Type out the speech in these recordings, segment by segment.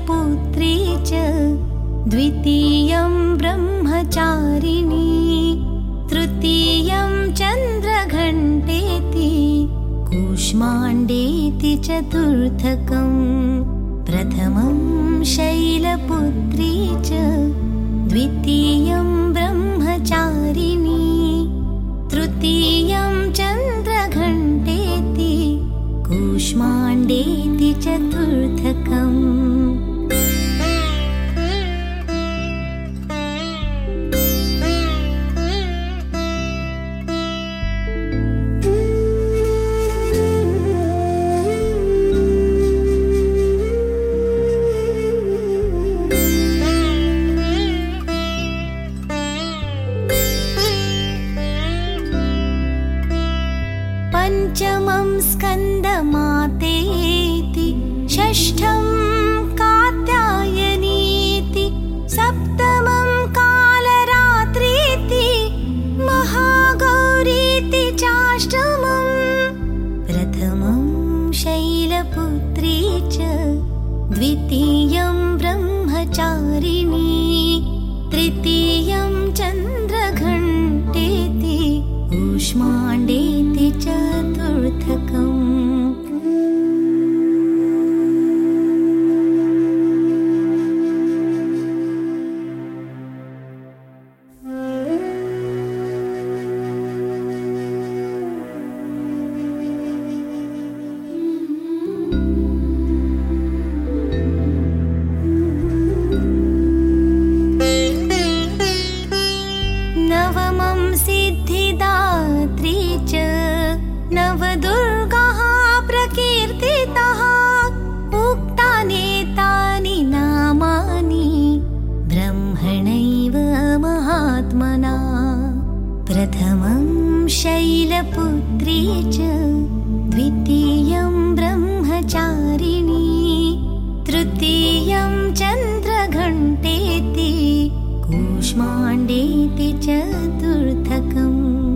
शैलपुत्री च द्वितीयं ब्रह्मचारिणी तृतीयं चन्द्रघण्टेति कूष्माण्डेति चतुर्थकम् प्रथमं शैलपुत्री च द्वितीयं ब्रह्मचारिणी तृतीयं चन्द्रघण्टेति कूष्माण्डेति चतुर्थकम् पञ्चमं स्कन्दमातेति षष्ठं कात्यायनीति सप्तमं कालरात्रीति महागौरीति चाष्टमम् प्रथमं शैलपुत्री च द्वितीयं ब्रह्मचारिणी तृतीयं चन्द्रघण्टेति कूष्माण्डेति चतुर्थकम् नवमं सिद्धिदात्री च नवदुर्गाः प्रकीर्तिताः उक्तानेतानि नामानि ब्रह्मणैव महात्मना प्रथमं शैलपुत्री च द्वितीयं ब्रह्मचारिणी तृतीयं चन्द्रघण्टेति कूष्माण्डेति चतुर्थकम्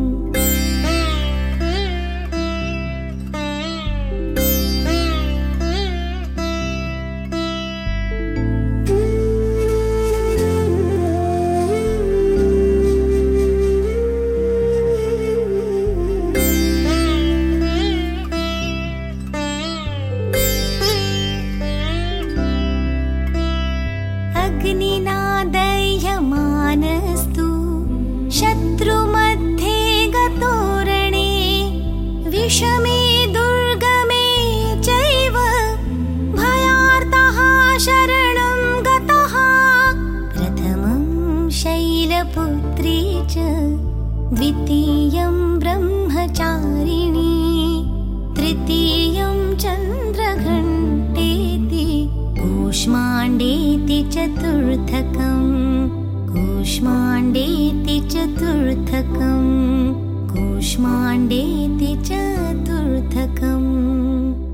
अग्निना दह्यमानस्तु शत्रुमध्ये गतोरणे विषमे दुर्गमे चैव भयार्तः शरणं गतः प्रथमं शैलपुत्री च द्वितीयं ब्रह्मचारिणी तृतीयं चन्द्रघण्टेति कूष्माण्डेति चतुर्थकम् कूष्माण्डेति चतुर्थकम् कूष्माण्डेति चतुर्थकम्